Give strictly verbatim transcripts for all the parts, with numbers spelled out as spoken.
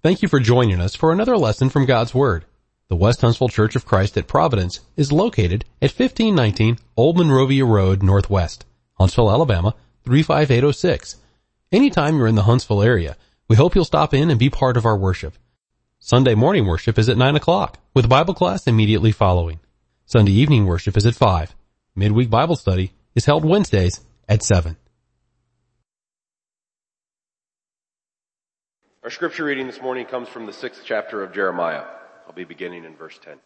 Thank you for joining us for another lesson from God's Word. The West Huntsville Church of Christ at Providence is located at fifteen nineteen Old Monrovia Road Northwest, Huntsville, Alabama, three five eight oh six. Anytime you're in the Huntsville area, we hope you'll stop in and be part of our worship. Sunday morning worship is at nine o'clock, with Bible class immediately following. Sunday evening worship is at five. Midweek Bible study is held Wednesdays at seven. Our scripture reading this morning comes from the sixth chapter of Jeremiah. I'll be beginning in verse ten.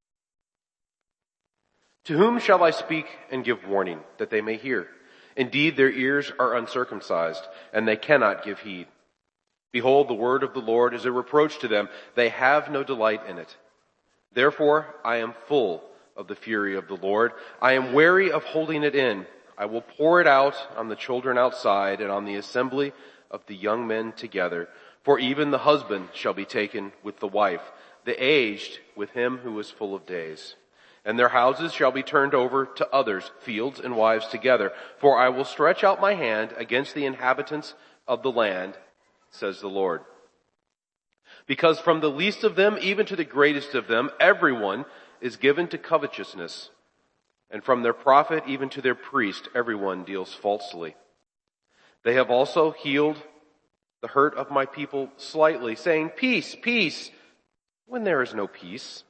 To whom shall I speak and give warning, that they may hear? Indeed, their ears are uncircumcised, and they cannot give heed. Behold, the word of the Lord is a reproach to them. They have no delight in it. Therefore, I am full of the fury of the Lord. I am weary of holding it in. I will pour it out on the children outside and on the assembly of the young men together. For even the husband shall be taken with the wife, the aged with him who is full of days. And their houses shall be turned over to others, fields and wives together. For I will stretch out my hand against the inhabitants of the land, says the Lord. Because from the least of them, even to the greatest of them, everyone is given to covetousness. And from their prophet, even to their priest, everyone deals falsely. They have also healed the hurt of my people slightly, saying, peace, peace, when there is no peace.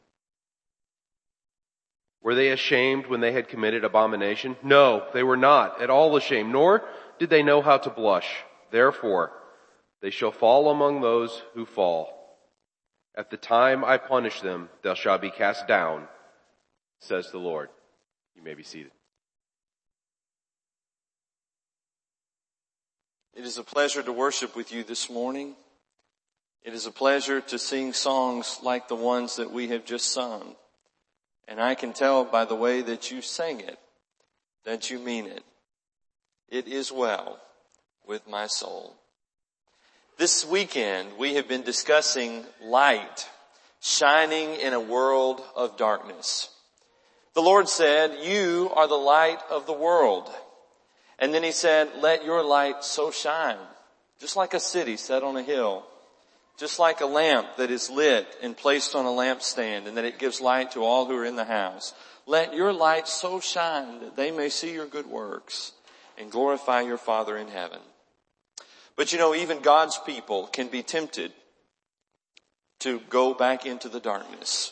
Were they ashamed when they had committed abomination? No, they were not at all ashamed, nor did they know how to blush. Therefore, they shall fall among those who fall. At the time I punish them, they shall be cast down, says the Lord. You may be seated. It is a pleasure to worship with you this morning. It is a pleasure to sing songs like the ones that we have just sung. And I can tell by the way that you sang it, that you mean it. It is well with my soul. This weekend we have been discussing light shining in a world of darkness. The Lord said, you are the light of the world. And then he said, let your light so shine, just like a city set on a hill, just like a lamp that is lit and placed on a lampstand and that it gives light to all who are in the house. Let your light so shine that they may see your good works and glorify your Father in heaven. But you know, even God's people can be tempted to go back into the darkness.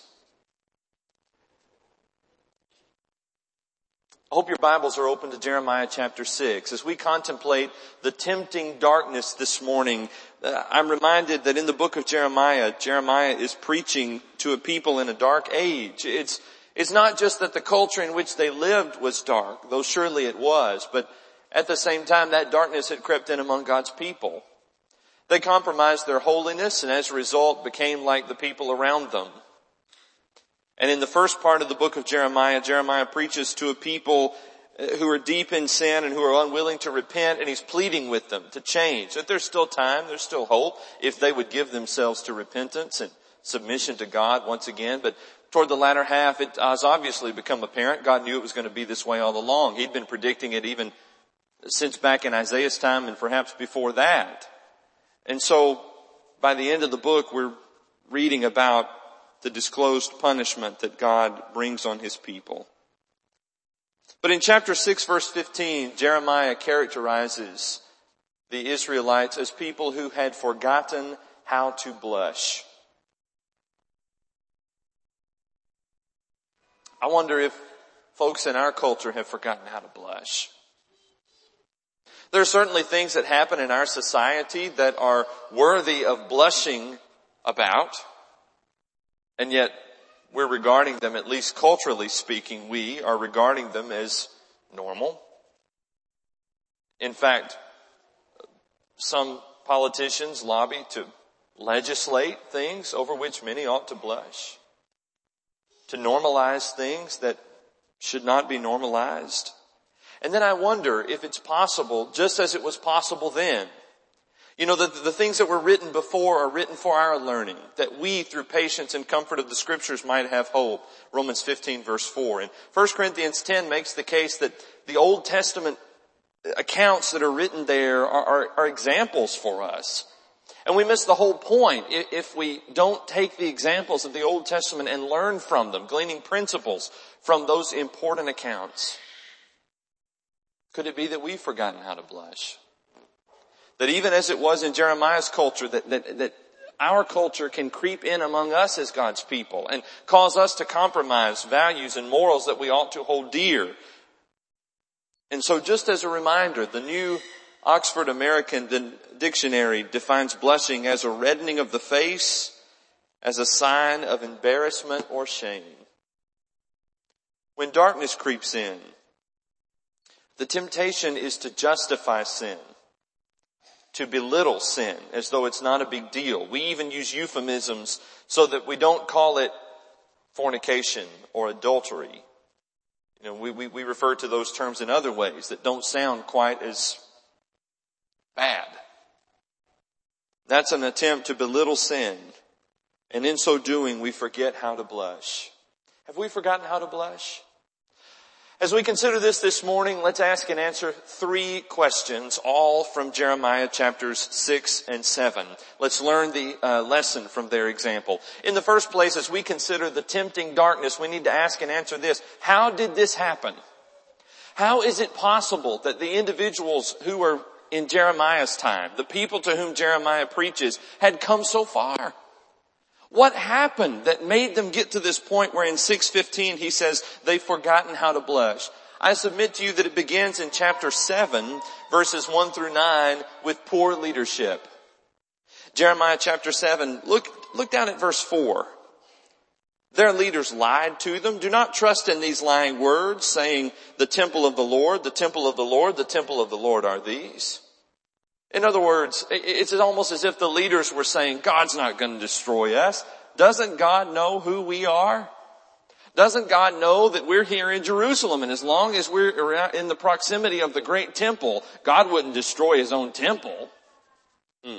I hope your Bibles are open to Jeremiah chapter six. As we contemplate the tempting darkness this morning, uh, I'm reminded that in the book of Jeremiah, Jeremiah is preaching to a people in a dark age. It's, it's not just that the culture in which they lived was dark, though surely it was, but at the same time that darkness had crept in among God's people. They compromised their holiness and as a result became like the people around them. And in the first part of the book of Jeremiah, Jeremiah preaches to a people who are deep in sin and who are unwilling to repent, and he's pleading with them to change. That there's still time, there's still hope if they would give themselves to repentance and submission to God once again. But toward the latter half, it has obviously become apparent. God knew it was going to be this way all along. He'd been predicting it even since back in Isaiah's time and perhaps before that. And so by the end of the book, we're reading about the disclosed punishment that God brings on his people. But in chapter six, verse fifteen, Jeremiah characterizes the Israelites as people who had forgotten how to blush. I wonder if folks in our culture have forgotten how to blush. There are certainly things that happen in our society that are worthy of blushing about. And yet, we're regarding them, at least culturally speaking, we are regarding them as normal. In fact, some politicians lobby to legislate things over which many ought to blush, to normalize things that should not be normalized. And then I wonder if it's possible, just as it was possible then. You know, the, the things that were written before are written for our learning, that we, through patience and comfort of the Scriptures, might have hope. Romans fifteen, verse four. And First Corinthians ten makes the case that the Old Testament accounts that are written there are, are, are examples for us. And we miss the whole point if we don't take the examples of the Old Testament and learn from them, gleaning principles from those important accounts. Could it be that we've forgotten how to blush? That even as it was in Jeremiah's culture, that, that, that our culture can creep in among us as God's people and cause us to compromise values and morals that we ought to hold dear. And so just as a reminder, the New Oxford American Dictionary defines blushing as a reddening of the face, as a sign of embarrassment or shame. When darkness creeps in, the temptation is to justify sin, to belittle sin as though it's not a big deal. We even use euphemisms so that we don't call it fornication or adultery. You know, we, we, we refer to those terms in other ways that don't sound quite as bad. That's an attempt to belittle sin. And in so doing, we forget how to blush. Have we forgotten how to blush? As we consider this this morning, let's ask and answer three questions, all from Jeremiah chapters six and seven. Let's learn the uh, lesson from their example. In the first place, as we consider the tempting darkness, we need to ask and answer this. How did this happen? How is it possible that the individuals who were in Jeremiah's time, the people to whom Jeremiah preaches, had come so far? What happened that made them get to this point where in six fifteen he says they've forgotten how to blush? I submit to you that it begins in chapter seven, verses one through nine, with poor leadership. Jeremiah chapter seven, look, look down at verse four. Their leaders lied to them. Do not trust in these lying words, saying, the temple of the Lord, the temple of the Lord, the temple of the Lord are these. In other words, it's almost as if the leaders were saying, God's not going to destroy us. Doesn't God know who we are? Doesn't God know that we're here in Jerusalem? And as long as we're in the proximity of the great temple, God wouldn't destroy his own temple. Hmm.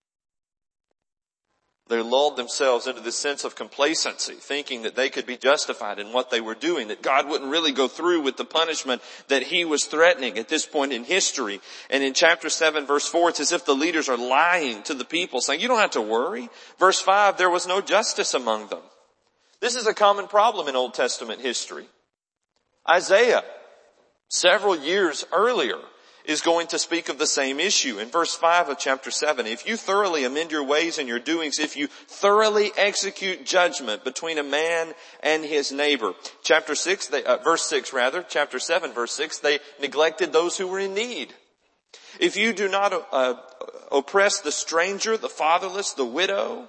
They lulled themselves into this sense of complacency, thinking that they could be justified in what they were doing, that God wouldn't really go through with the punishment that he was threatening at this point in history. And in chapter seven, verse four, it's as if the leaders are lying to the people, saying, you don't have to worry. Verse five, there was no justice among them. This is a common problem in Old Testament history. Isaiah, several years earlier, is going to speak of the same issue. In verse five of chapter seven, if you thoroughly amend your ways and your doings, if you thoroughly execute judgment between a man and his neighbor. Chapter six, they, uh, verse six rather, chapter seven, verse six, they neglected those who were in need. If you do not uh, oppress the stranger, the fatherless, the widow.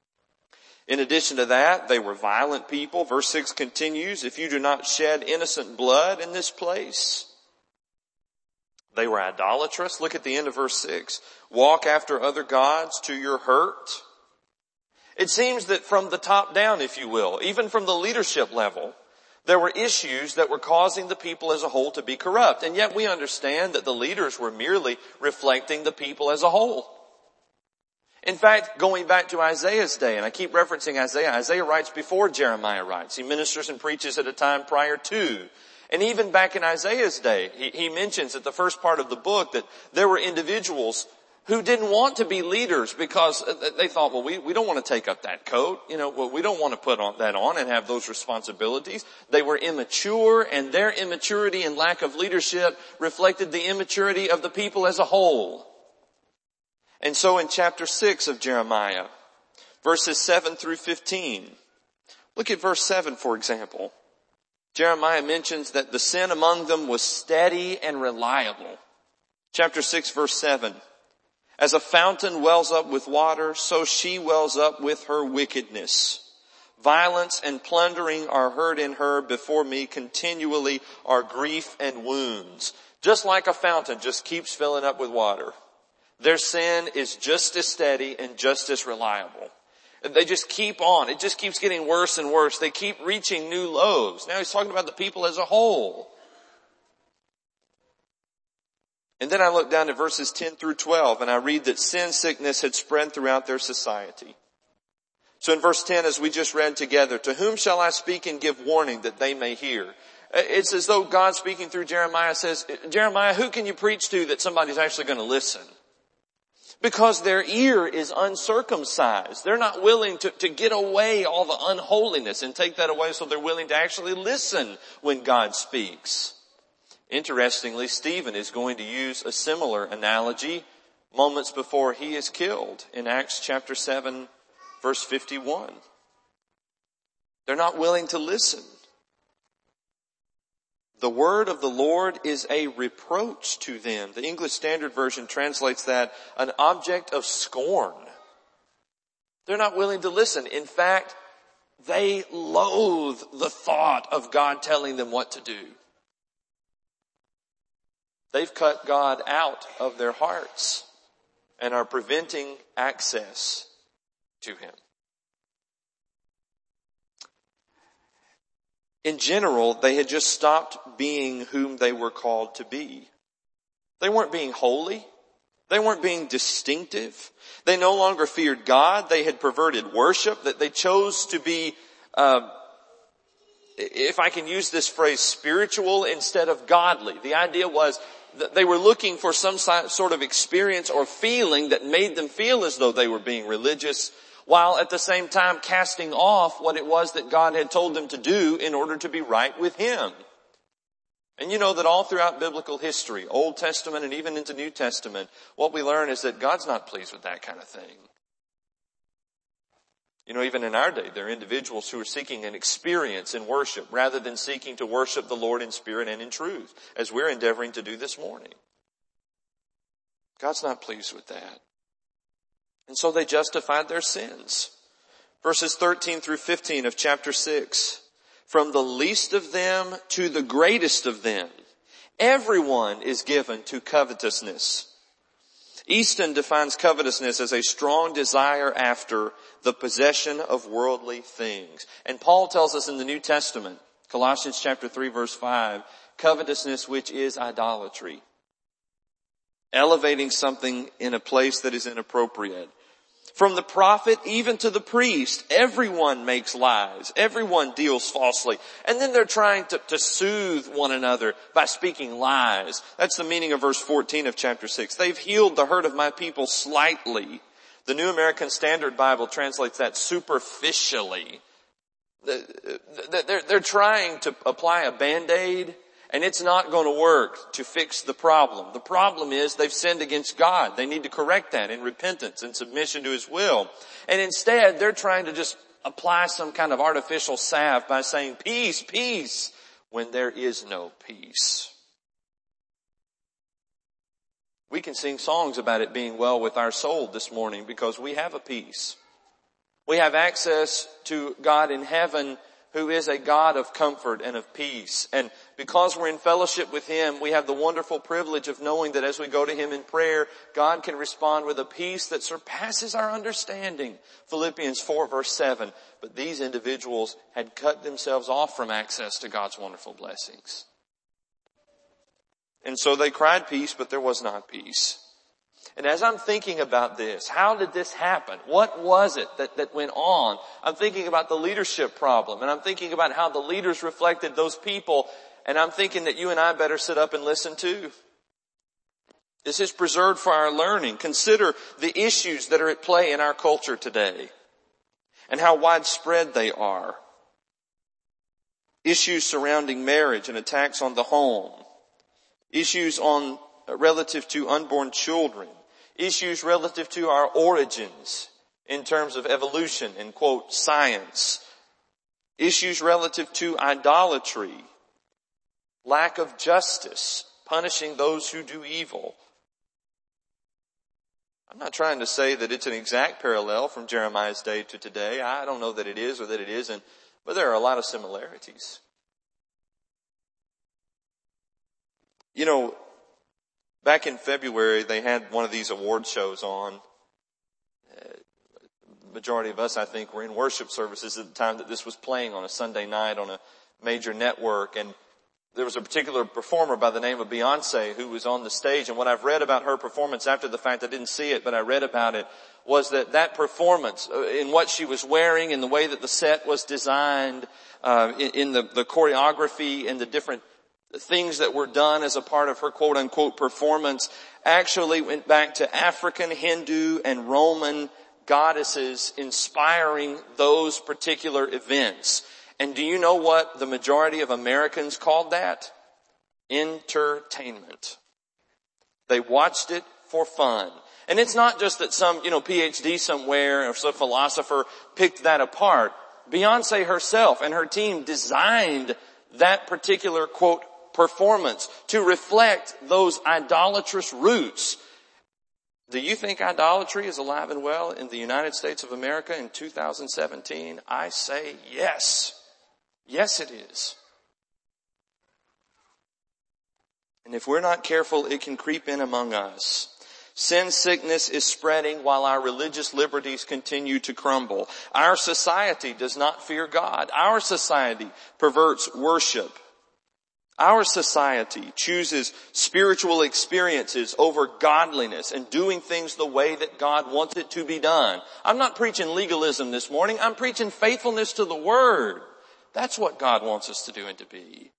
In addition to that, they were violent people. Verse six continues, if you do not shed innocent blood in this place. They were idolatrous. Look at the end of verse six. Walk after other gods to your hurt. It seems that from the top down, if you will, even from the leadership level, there were issues that were causing the people as a whole to be corrupt. And yet we understand that the leaders were merely reflecting the people as a whole. In fact, going back to Isaiah's day, and I keep referencing Isaiah, Isaiah writes before Jeremiah writes. He ministers and preaches at a time prior to. And even back in Isaiah's day, he, he mentions at the first part of the book that there were individuals who didn't want to be leaders because they thought, well, we, we don't want to take up that coat. You know, well, we don't want to put on, that on and have those responsibilities. They were immature, and their immaturity and lack of leadership reflected the immaturity of the people as a whole. And so in chapter six of Jeremiah, verses seven through fifteen, look at verse seven, for example. Jeremiah mentions that the sin among them was steady and reliable. Chapter six, verse seven. As a fountain wells up with water, so she wells up with her wickedness. Violence and plundering are heard in her. Before me continually are grief and wounds. Just like a fountain just keeps filling up with water. Their sin is just as steady and just as reliable. They just keep on. It just keeps getting worse and worse. They keep reaching new lows. Now he's talking about the people as a whole. And then I look down at verses ten through twelve and I read that sin sickness had spread throughout their society. So in verse ten, as we just read together, to whom shall I speak and give warning that they may hear? It's as though God speaking through Jeremiah says, Jeremiah, who can you preach to that somebody's actually going to listen? Because their ear is uncircumcised. They're not willing to, to get away all the unholiness and take that away, so they're willing to actually listen when God speaks. Interestingly, Stephen is going to use a similar analogy moments before he is killed in Acts chapter seven, verse fifty-one. They're not willing to listen. The word of the Lord is a reproach to them. The English Standard Version translates that an object of scorn. They're not willing to listen. In fact, they loathe the thought of God telling them what to do. They've cut God out of their hearts and are preventing access to Him. In general, they had just stopped being whom they were called to be. They weren't being holy. They weren't being distinctive. They no longer feared God. They had perverted worship. That they chose to be, uh, if I can use this phrase, spiritual instead of godly. The idea was that they were looking for some sort of experience or feeling that made them feel as though they were being religious, while at the same time casting off what it was that God had told them to do in order to be right with Him. And you know that all throughout biblical history, Old Testament and even into New Testament, what we learn is that God's not pleased with that kind of thing. You know, even in our day, there are individuals who are seeking an experience in worship rather than seeking to worship the Lord in spirit and in truth, as we're endeavoring to do this morning. God's not pleased with that. And so they justified their sins. Verses thirteen through fifteen of chapter six. From the least of them to the greatest of them, everyone is given to covetousness. Easton defines covetousness as a strong desire after the possession of worldly things. And Paul tells us in the New Testament, Colossians chapter three verse five, covetousness, which is idolatry. Elevating something in a place that is inappropriate. From the prophet even to the priest, everyone makes lies. Everyone deals falsely. And then they're trying to, to soothe one another by speaking lies. That's the meaning of verse fourteen of chapter six. They've healed the hurt of my people slightly. The New American Standard Bible translates that superficially. They're, they're trying to apply a Band-Aid, and it's not going to work to fix the problem. The problem is they've sinned against God. They need to correct that in repentance and submission to His will. And instead, they're trying to just apply some kind of artificial salve by saying peace, peace, when there is no peace. We can sing songs about it being well with our soul this morning because we have a peace. We have access to God in heaven, who is a God of comfort and of peace. And because we're in fellowship with Him, we have the wonderful privilege of knowing that as we go to Him in prayer, God can respond with a peace that surpasses our understanding. Philippians four verse seven. But these individuals had cut themselves off from access to God's wonderful blessings. And so they cried peace, but there was not peace. And as I'm thinking about this, how did this happen? What was it that, that went on? I'm thinking about the leadership problem, and I'm thinking about how the leaders reflected those people, and I'm thinking that you and I better sit up and listen too. This is preserved for our learning. Consider the issues that are at play in our culture today and how widespread they are. Issues surrounding marriage and attacks on the home. Issues on relative to unborn children. Issues relative to our origins in terms of evolution and, quote, science. Issues relative to idolatry. Lack of justice. Punishing those who do evil. I'm not trying to say that it's an exact parallel from Jeremiah's day to today. I don't know that it is or that it isn't. But there are a lot of similarities. You know, back in February, they had one of these award shows on. Uh, majority of us, I think, were in worship services at the time that this was playing on a Sunday night on a major network. And there was a particular performer by the name of Beyonce who was on the stage. And what I've read about her performance after the fact, I didn't see it, but I read about it, was that that performance, in what she was wearing, in the way that the set was designed, uh, in, in the, the choreography and the different things that were done as a part of her quote unquote performance actually went back to African, Hindu, and Roman goddesses inspiring those particular events. And do you know what the majority of Americans called that? Entertainment. They watched it for fun. And it's not just that some, you know, P H D somewhere or some philosopher picked that apart. Beyonce herself and her team designed that particular, quote, performance to reflect those idolatrous roots. Do you think idolatry is alive and well in the United States of America in two thousand seventeen? I say yes. Yes, it is. And if we're not careful, it can creep in among us. Sin sickness is spreading while our religious liberties continue to crumble. Our society does not fear God. Our society perverts worship. Our society chooses spiritual experiences over godliness and doing things the way that God wants it to be done. I'm not preaching legalism this morning. I'm preaching faithfulness to the Word. That's what God wants us to do and to be.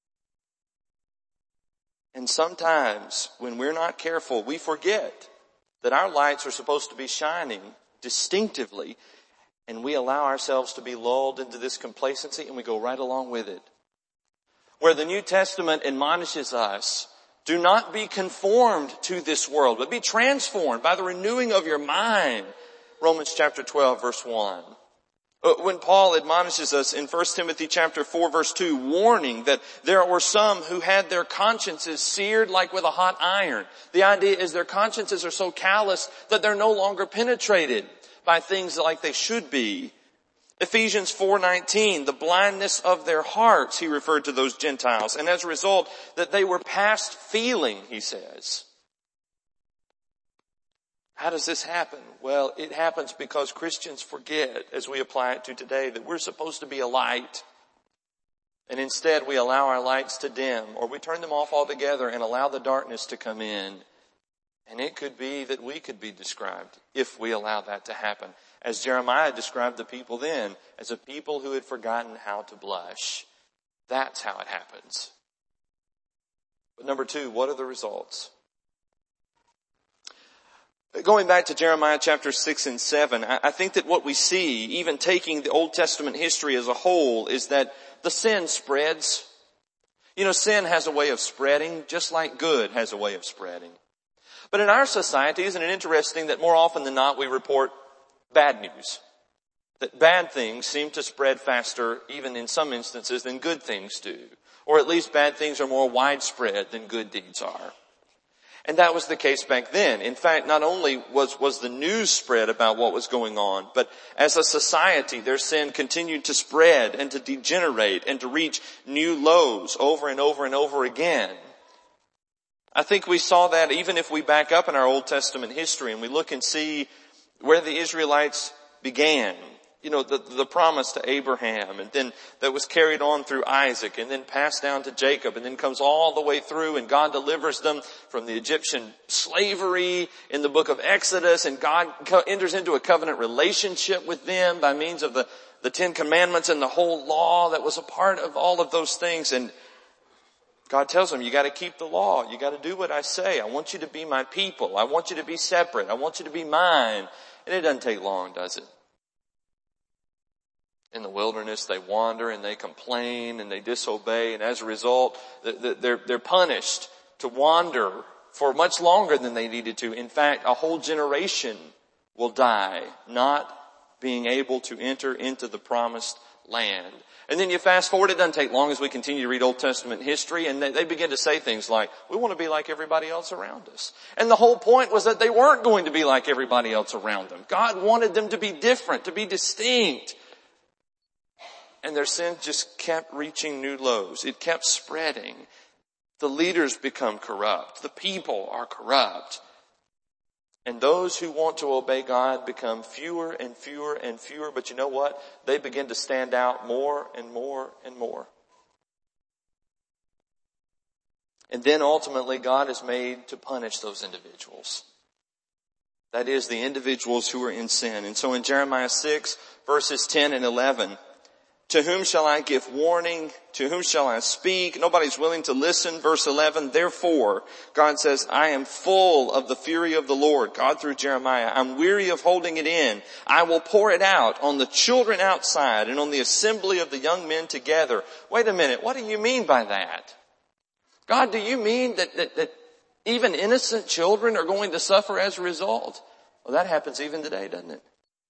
And sometimes when we're not careful, we forget that our lights are supposed to be shining distinctively, and we allow ourselves to be lulled into this complacency and we go right along with it. Where the New Testament admonishes us, do not be conformed to this world, but be transformed by the renewing of your mind. Romans chapter twelve verse one. When Paul admonishes us in First Timothy chapter four verse two, warning that there were some who had their consciences seared like with a hot iron. The idea is their consciences are so callous that they're no longer penetrated by things like they should be. Ephesians four nineteen, the blindness of their hearts, he referred to those Gentiles. And as a result, that they were past feeling, he says. How does this happen? Well, it happens because Christians forget, as we apply it to today, that we're supposed to be a light. And instead we allow our lights to dim, or we turn them off altogether and allow the darkness to come in. And it could be that we could be described, if we allow that to happen, as Jeremiah described the people then, as a people who had forgotten how to blush. That's how it happens. But number two, what are the results? Going back to Jeremiah chapter six and seven, I think that what we see, even taking the Old Testament history as a whole, is that the sin spreads. You know, sin has a way of spreading, just like good has a way of spreading. But in our society, isn't it interesting that more often than not we report bad news? That bad things seem to spread faster, even in some instances, than good things do. Or at least bad things are more widespread than good deeds are. And that was the case back then. In fact, not only was, was the news spread about what was going on, but as a society, their sin continued to spread and to degenerate and to reach new lows over and over and over again. I think we saw that even if we back up in our Old Testament history and we look and see where the Israelites began. You know, the, the promise to Abraham, and then that was carried on through Isaac, and then passed down to Jacob, and then comes all the way through, and God delivers them from the Egyptian slavery in the book of Exodus, and God co- enters into a covenant relationship with them by means of the, the Ten Commandments and the whole law that was a part of all of those things. And God tells them, you got to keep the law. You got to do what I say. I want you to be my people. I want you to be separate. I want you to be mine. And it doesn't take long, does it? In the wilderness, they wander and they complain and they disobey, and as a result, they're, they're punished to wander for much longer than they needed to. In fact, a whole generation will die not being able to enter into the promised land. And then you fast forward, it doesn't take long as we continue to read Old Testament history, and they, they begin to say things like, we want to be like everybody else around us. And the whole point was that they weren't going to be like everybody else around them. God wanted them to be different, to be distinct. And their sin just kept reaching new lows. It kept spreading. The leaders become corrupt. The people are corrupt. And those who want to obey God become fewer and fewer and fewer. But you know what? They begin to stand out more and more and more. And then ultimately God is made to punish those individuals. That is, the individuals who are in sin. And so in Jeremiah six, verses ten and eleven, To whom shall I give warning? To whom shall I speak? Nobody's willing to listen. Verse eleven, therefore, God says, I am full of the fury of the Lord. God through Jeremiah, I'm weary of holding it in. I will pour it out on the children outside and on the assembly of the young men together. Wait a minute, what do you mean by that? God, do you mean that, that, that even innocent children are going to suffer as a result? Well, that happens even today, doesn't it?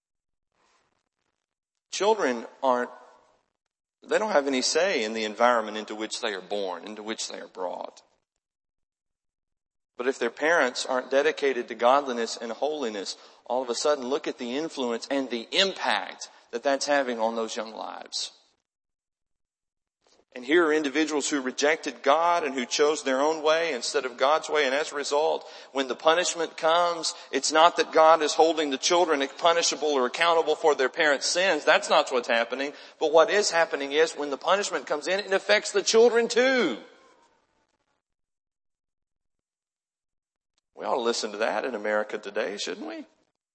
Children aren't They don't have any say in the environment into which they are born, into which they are brought. But if their parents aren't dedicated to godliness and holiness, all of a sudden look at the influence and the impact that that's having on those young lives. And here are individuals who rejected God and who chose their own way instead of God's way. And as a result, when the punishment comes, it's not that God is holding the children punishable or accountable for their parents' sins. That's not what's happening. But what is happening is when the punishment comes in, it affects the children too. We ought to listen to that in America today, shouldn't we?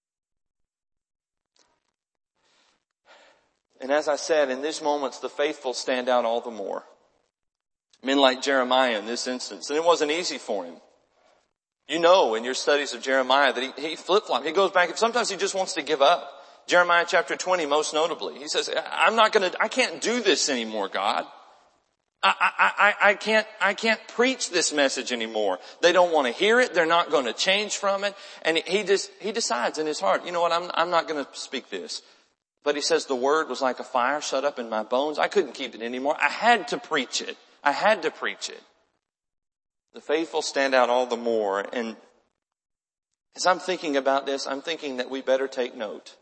And as I said, in these moments, the faithful stand out all the more. Men like Jeremiah in this instance. And it wasn't easy for him. You know in your studies of Jeremiah that he, he flip-flops. He goes back and sometimes he just wants to give up. Jeremiah chapter twenty most notably. He says, I'm not gonna, I can't do this anymore, God. I, I, I, I can't, I can't preach this message anymore. They don't want to hear it. They're not going to change from it. And he just, he decides in his heart, you know what, I'm, I'm not going to speak this. But he says the word was like a fire shut up in my bones. I couldn't keep it anymore. I had to preach it. I had to preach it. The faithful stand out all the more. And as I'm thinking about this, I'm thinking that we better take note.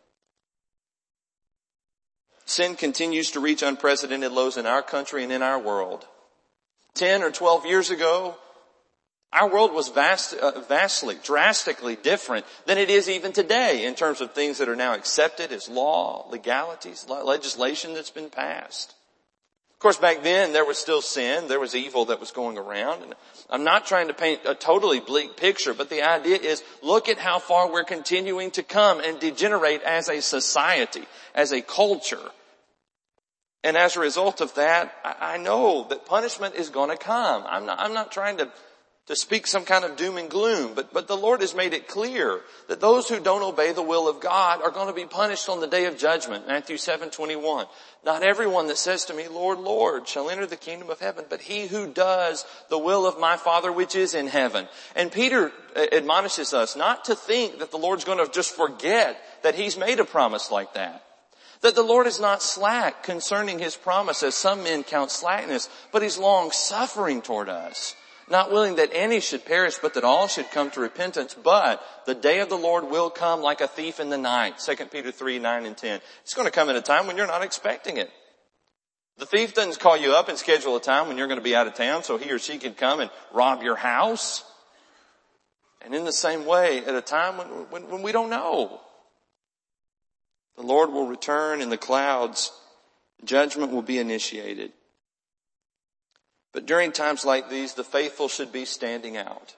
Sin continues to reach unprecedented lows in our country and in our world. Ten or twelve years ago, our world was vast, uh, vastly, drastically different than it is even today in terms of things that are now accepted as law, legalities, legislation that's been passed. Of course, back then there was still sin. There was evil that was going around. And I'm not trying to paint a totally bleak picture, but the idea is look at how far we're continuing to come and degenerate as a society, as a culture. And as a result of that, I know that punishment is going to come. I'm not, I'm not trying to to speak some kind of doom and gloom, but, but the Lord has made it clear that those who don't obey the will of God are going to be punished on the day of judgment. Matthew seven twenty-one. Not everyone that says to me, Lord, Lord, shall enter the kingdom of heaven, but he who does the will of my Father which is in heaven. And Peter admonishes us not to think that the Lord's going to just forget that he's made a promise like that. That the Lord is not slack concerning his promise, as some men count slackness, but he's long suffering toward us. Not willing that any should perish, but that all should come to repentance. But the day of the Lord will come like a thief in the night. Second Peter three, nine and ten. It's going to come at a time when you're not expecting it. The thief doesn't call you up and schedule a time when you're going to be out of town so he or she can come and rob your house. And in the same way, at a time when, when, when we don't know. The Lord will return in the clouds. Judgment will be initiated. But during times like these, the faithful should be standing out.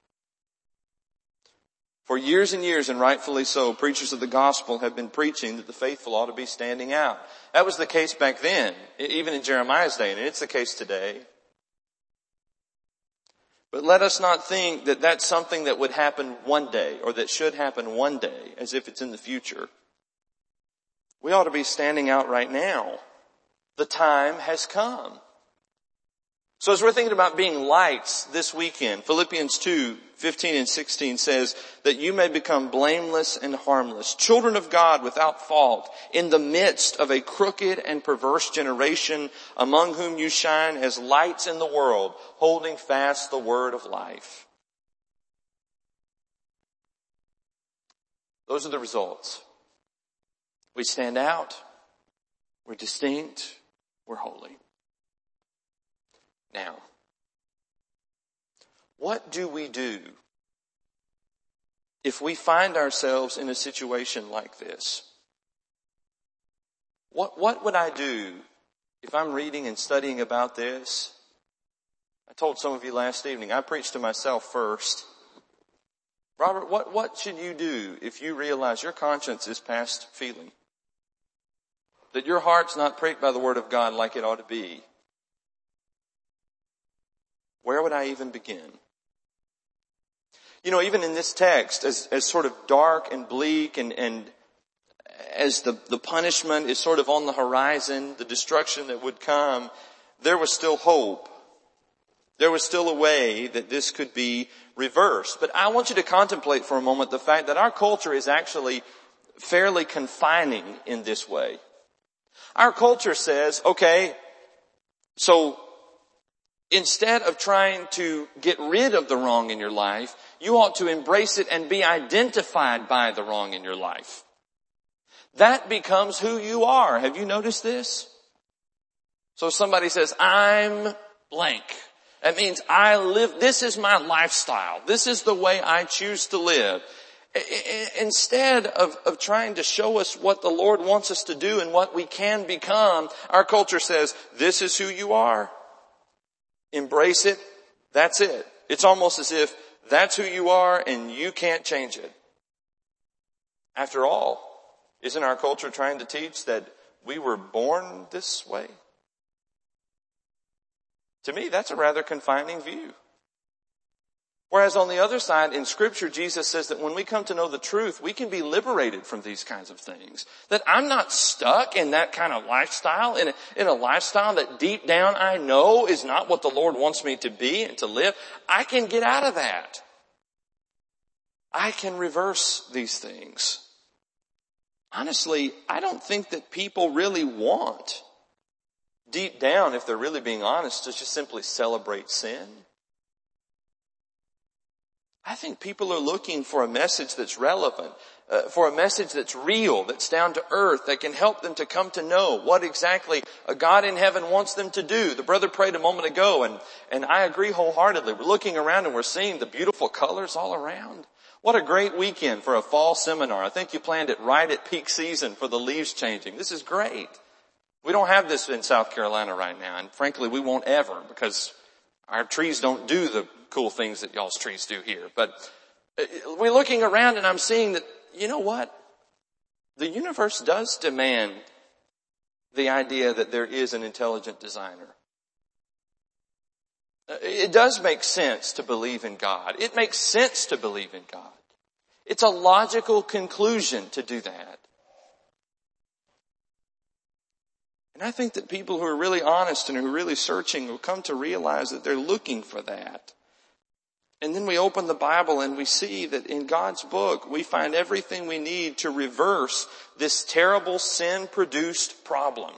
For years and years, and rightfully so, preachers of the gospel have been preaching that the faithful ought to be standing out. That was the case back then, even in Jeremiah's day, and it's the case today. But let us not think that that's something that would happen one day, or that should happen one day, as if it's in the future. We ought to be standing out right now. The time has come. So as we're thinking about being lights this weekend, Philippians two, fifteen and sixteen says that you may become blameless and harmless, children of God without fault, in the midst of a crooked and perverse generation, among whom you shine as lights in the world, holding fast the word of life. Those are the results. We stand out. We're distinct. We're holy. Now, what do we do if we find ourselves in a situation like this? What, what would I do if I'm reading and studying about this? I told some of you last evening, I preached to myself first. Robert, what, what should you do if you realize your conscience is past feeling? that your heart's not pricked by the Word of God like it ought to be, where would I even begin? You know, even in this text, as, as sort of dark and bleak and, and as the, the punishment is sort of on the horizon, the destruction that would come, there was still hope. There was still a way that this could be reversed. But I want you to contemplate for a moment the fact that our culture is actually fairly confining in this way. Our culture says, okay, so instead of trying to get rid of the wrong in your life, you ought to embrace it and be identified by the wrong in your life. That becomes who you are. Have you noticed this? So somebody says, I'm blank. That means I live, this is my lifestyle. This is the way I choose to live. Instead of, of trying to show us what the Lord wants us to do and what we can become, our culture says, this is who you are. Embrace it. That's it. It's almost as if that's who you are and you can't change it. After all, isn't our culture trying to teach that we were born this way? To me, that's a rather confining view. Whereas on the other side, in Scripture, Jesus says that when we come to know the truth, we can be liberated from these kinds of things. That I'm not stuck in that kind of lifestyle, in a, in a lifestyle that deep down I know is not what the Lord wants me to be and to live. I can get out of that. I can reverse these things. Honestly, I don't think that people really want, deep down, if they're really being honest, to just simply celebrate sin. I think people are looking for a message that's relevant, uh, for a message that's real, that's down to earth, that can help them to come to know what exactly a God in heaven wants them to do. The brother prayed a moment ago, and, and I agree wholeheartedly. We're looking around and we're seeing the beautiful colors all around. What a great weekend for a fall seminar. I think you planned it right at peak season for the leaves changing. This is great. We don't have this in South Carolina right now, and frankly, we won't ever, because our trees don't do the cool things that y'all's trees do here. But we're looking around and I'm seeing that, you know what? The universe does demand the idea that there is an intelligent designer. It does make sense to believe in God. It makes sense to believe in God. It's a logical conclusion to do that. And I think that people who are really honest and who are really searching will come to realize that they're looking for that. And then we open the Bible and we see that in God's book, we find everything we need to reverse this terrible sin-produced problem.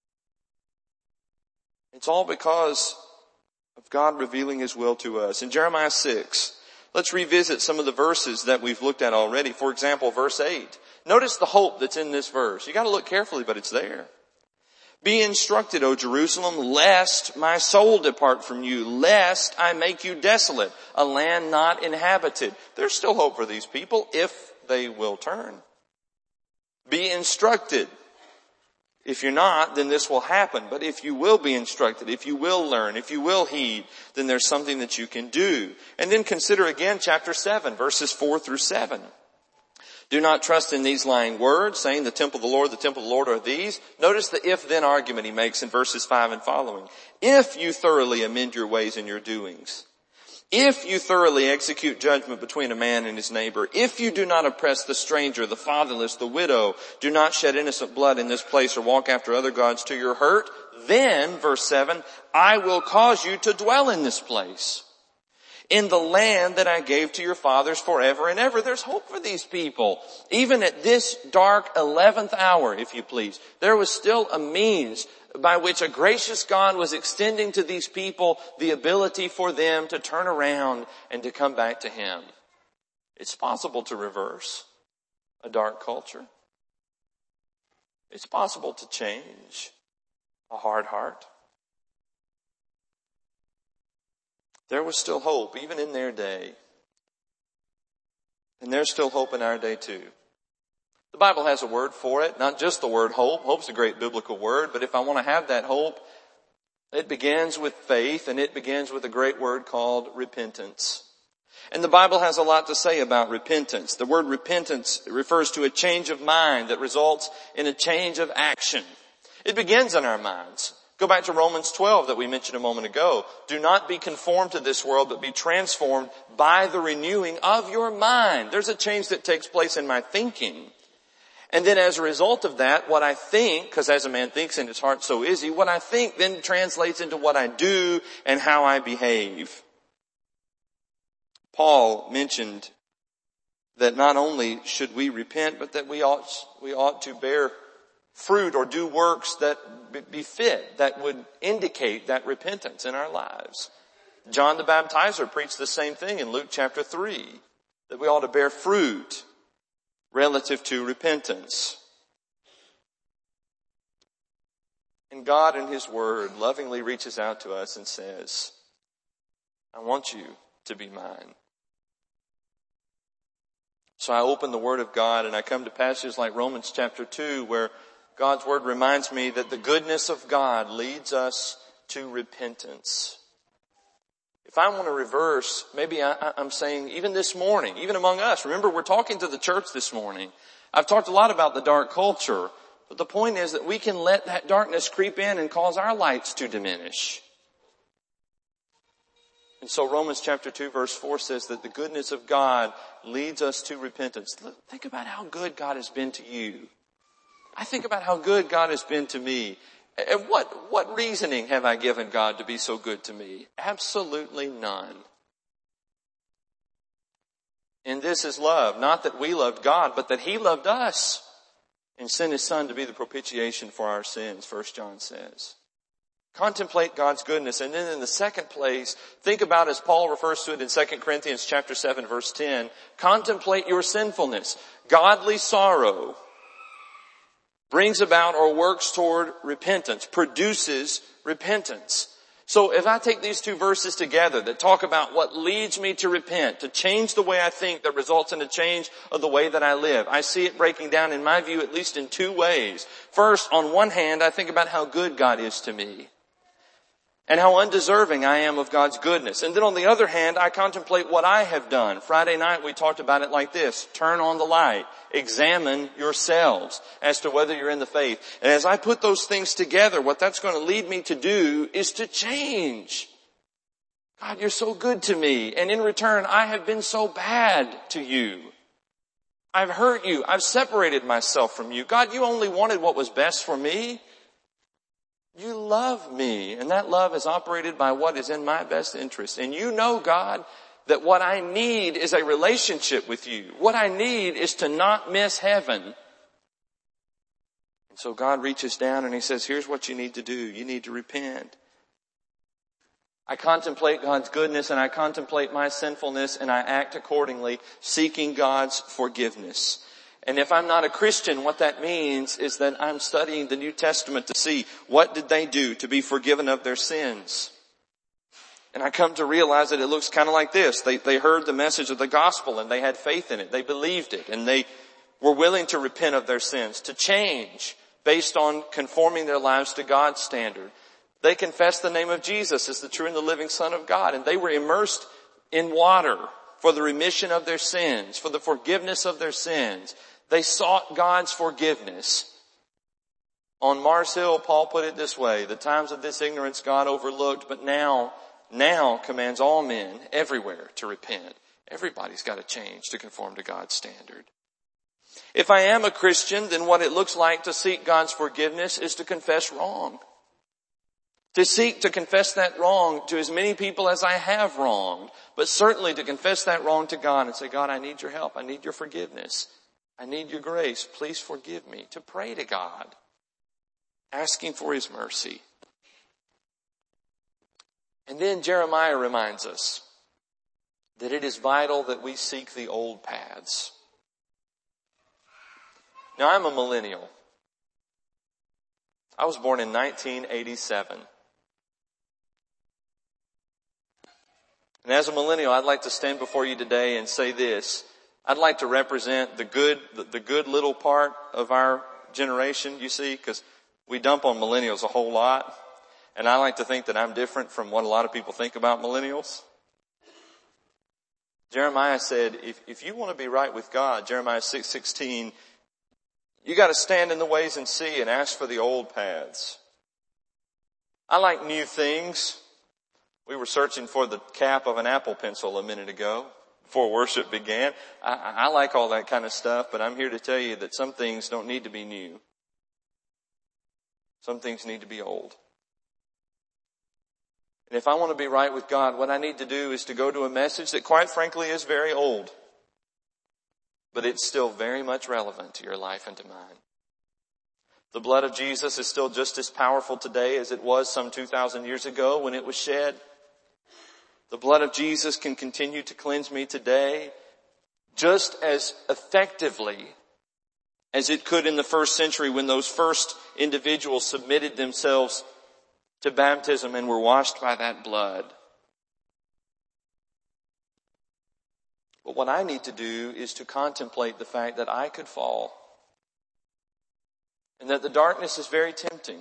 It's all because of God revealing His will to us. In Jeremiah six, let's revisit some of the verses that we've looked at already. For example, verse eight. Notice the hope that's in this verse. You got to look carefully, but it's there. Be instructed, O Jerusalem, lest my soul depart from you, lest I make you desolate, a land not inhabited. There's still hope for these people if they will turn. Be instructed. If you're not, then this will happen. But if you will be instructed, if you will learn, if you will heed, then there's something that you can do. And then consider again chapter seven, verses four through seven. Do not trust in these lying words, saying the temple of the Lord, the temple of the Lord are these. Notice the if-then argument he makes in verses five and following. If you thoroughly amend your ways and your doings, if you thoroughly execute judgment between a man and his neighbor, if you do not oppress the stranger, the fatherless, the widow, do not shed innocent blood in this place or walk after other gods to your hurt, then, verse seven, I will cause you to dwell in this place, in the land that I gave to your fathers forever and ever. There's hope for these people. Even at this dark eleventh hour, if you please, there was still a means by which a gracious God was extending to these people the ability for them to turn around and to come back to Him. It's possible to reverse a dark culture. It's possible to change a hard heart. There was still hope even in their day. And there's still hope in our day too. The Bible has a word for it, not just the word hope. Hope's a great biblical word, but if I want to have that hope, it begins with faith, and it begins with a great word called repentance. And the Bible has a lot to say about repentance. The word repentance refers to a change of mind that results in a change of action. It begins in our minds. Go back to Romans twelve that we mentioned a moment ago. Do not be conformed to this world, but be transformed by the renewing of your mind. There's a change that takes place in my thinking. And then as a result of that, what I think, because as a man thinks in his heart, so is he, what I think then translates into what I do and how I behave. Paul mentioned that not only should we repent, but that we ought, we ought to bear fruit or do works that befit, that would indicate that repentance in our lives. John the Baptizer preached the same thing in Luke chapter three, that we ought to bear fruit relative to repentance. And God in His Word lovingly reaches out to us and says, I want you to be mine. So I open the Word of God and I come to passages like Romans chapter two where God's Word reminds me that the goodness of God leads us to repentance. If I want to reverse, maybe I, I'm saying even this morning, even among us, remember we're talking to the church this morning. I've talked a lot about the dark culture, but the point is that we can let that darkness creep in and cause our lights to diminish. And so Romans chapter two verse four says that the goodness of God leads us to repentance. Think about how good God has been to you. I think about how good God has been to me. And what, what reasoning have I given God to be so good to me? Absolutely none. And this is love. Not that we loved God, but that He loved us and sent His Son to be the propitiation for our sins, First John says. Contemplate God's goodness. And then in the second place, think about, as Paul refers to it in Second Corinthians chapter seven verse ten, contemplate your sinfulness. Godly sorrow brings about or works toward repentance, produces repentance. So if I take these two verses together that talk about what leads me to repent, to change the way I think that results in a change of the way that I live, I see it breaking down in my view at least in two ways. First, on one hand, I think about how good God is to me and how undeserving I am of God's goodness. And then on the other hand, I contemplate what I have done. Friday night we talked about it like this. Turn on the light. Examine yourselves as to whether you're in the faith. And as I put those things together, what that's going to lead me to do is to change. God, you're so good to me. And in return, I have been so bad to you. I've hurt you. I've separated myself from you. God, you only wanted what was best for me. You love me, and that love is operated by what is in my best interest. And you know, God, that what I need is a relationship with you. What I need is to not miss heaven. And so God reaches down and He says, here's what you need to do. You need to repent. I contemplate God's goodness and I contemplate my sinfulness and I act accordingly, seeking God's forgiveness. And if I'm not a Christian, what that means is that I'm studying the New Testament to see what did they do to be forgiven of their sins. And I come to realize that it looks kind of like this. They, they heard the message of the gospel and they had faith in it. They believed it and they were willing to repent of their sins, to change based on conforming their lives to God's standard. They confessed the name of Jesus as the true and the living Son of God, and they were immersed in water for the remission of their sins, for the forgiveness of their sins. They sought God's forgiveness. On Mars Hill, Paul put it this way, the times of this ignorance God overlooked, but now, now commands all men everywhere to repent. Everybody's got to change to conform to God's standard. If I am a Christian, then what it looks like to seek God's forgiveness is to confess wrong. To seek to confess that wrong to as many people as I have wronged, but certainly to confess that wrong to God and say, God, I need your help. I need your forgiveness. I need your grace. Please forgive me. To pray to God, asking for His mercy. And then Jeremiah reminds us that it is vital that we seek the old paths. Now, I'm a millennial. I was born in nineteen eighty-seven. And as a millennial, I'd like to stand before you today and say this. I'd like to represent the good, the, the good little part of our generation, you see, because we dump on millennials a whole lot. And I like to think that I'm different from what a lot of people think about millennials. Jeremiah said, if, if you want to be right with God, Jeremiah six sixteen, You got to stand in the ways and see and ask for the old paths. I like new things. We were searching for the cap of an Apple Pencil a minute ago before worship began. I, I like all that kind of stuff, but I'm here to tell you that some things don't need to be new. Some things need to be old. And if I want to be right with God, what I need to do is to go to a message that quite frankly is very old, but it's still very much relevant to your life and to mine. The blood of Jesus is still just as powerful today as it was some two thousand years ago when it was shed. The blood of Jesus can continue to cleanse me today just as effectively as it could in the first century when those first individuals submitted themselves to baptism and were washed by that blood. But what I need to do is to contemplate the fact that I could fall and that the darkness is very tempting.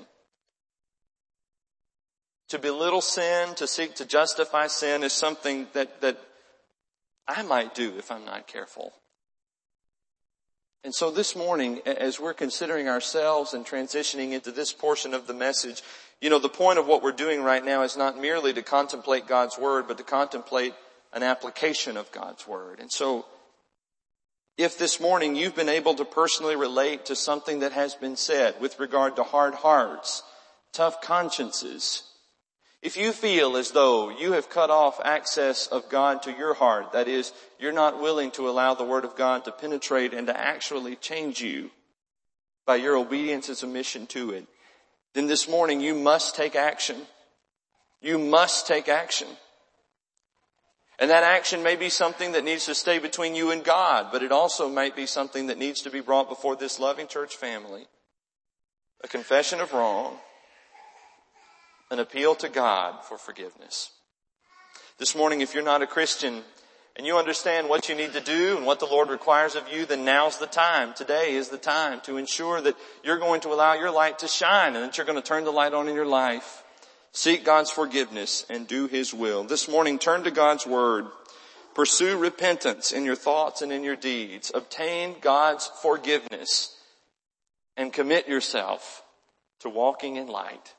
To belittle sin, to seek to justify sin is something that, that I might do if I'm not careful. And so this morning, as we're considering ourselves and transitioning into this portion of the message, you know, the point of what we're doing right now is not merely to contemplate God's Word, but to contemplate an application of God's Word. And so, if this morning you've been able to personally relate to something that has been said with regard to hard hearts, tough consciences, if you feel as though you have cut off access of God to your heart, that is, you're not willing to allow the Word of God to penetrate and to actually change you by your obedience and submission to it, then this morning you must take action. You must take action. And that action may be something that needs to stay between you and God, but it also might be something that needs to be brought before this loving church family. A confession of wrong, an appeal to God for forgiveness. This morning, if you're not a Christian and you understand what you need to do and what the Lord requires of you, then now's the time. Today is the time to ensure that you're going to allow your light to shine and that you're going to turn the light on in your life. Seek God's forgiveness and do His will. This morning, turn to God's Word. Pursue repentance in your thoughts and in your deeds. Obtain God's forgiveness and commit yourself to walking in light.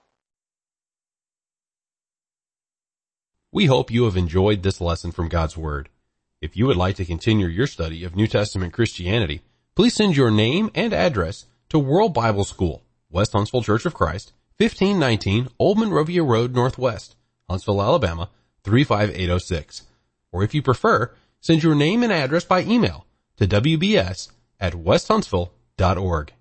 We hope you have enjoyed this lesson from God's Word. If you would like to continue your study of New Testament Christianity, please send your name and address to World Bible School, West Huntsville Church of Christ, fifteen nineteen Old Monrovia Road Northwest, Huntsville, Alabama, three five eight oh six. Or if you prefer, send your name and address by email to w b s at west huntsville dot org.